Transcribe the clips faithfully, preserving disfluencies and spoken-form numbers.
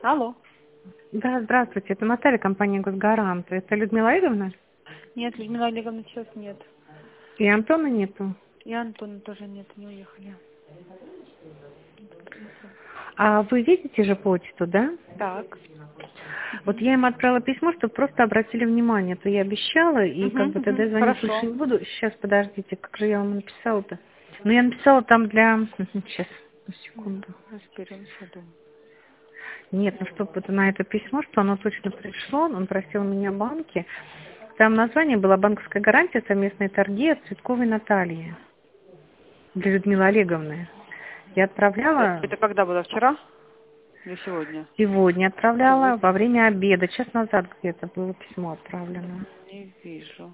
Алло. Да, здравствуйте, это Наталья, компания «Госгарант». Это Людмила Олеговна? Нет, Людмила Олеговна сейчас нет. И Антона нету? И Антона тоже нет, не уехали. А вы видите же почту, да? Так. Вот я им отправила письмо, чтобы просто обратили внимание. То я обещала, и Угу, как бы тогда угу. звонить больше Хорошо. не буду. Сейчас, подождите, как же я вам написала-то? Ну, я написала там для... Сейчас, секунду. Разберемся, я думаю. Нет, ну чтобы это на это письмо, что оно точно пришло, он просил меня в банке. Там название было «Банковская гарантия, совместные торги» от Цветковой Натальи для Людмилы Олеговны. Я Это, отправляла, это когда было? Вчера или сегодня? сегодня отправляла, Сегодня. во время обеда, час назад где-то было письмо отправлено. Не вижу.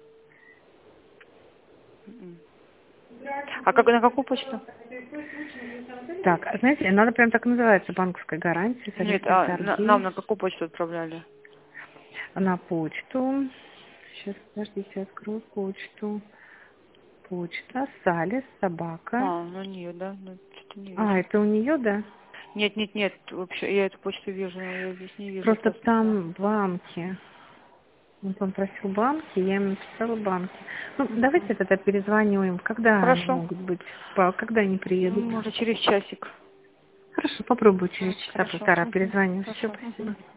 М-м. А как, на какую почту? Так, а знаете, надо прям так и называется, «Банковская гарантия, Нет, совместные а на- торги». нам на какую почту отправляли? На почту. Сейчас, подождите, открою почту. Почта, Салис, собака. А, на нее, да? Ну, что-то не А, вижу. это у нее, да? Нет, нет, нет, вообще, я эту почту вижу, но я здесь не вижу. Просто Сейчас. там банки. Вот он просил банки, я ему написала банки. Ну, давайте тогда перезвоню им. Когда они Хорошо. могут быть? По- Когда они приедут? М, Может, через часик. Хорошо, попробую через часа Хорошо. полтора Мгм. перезвоню. Все, Хорошо. Мгм. спасибо.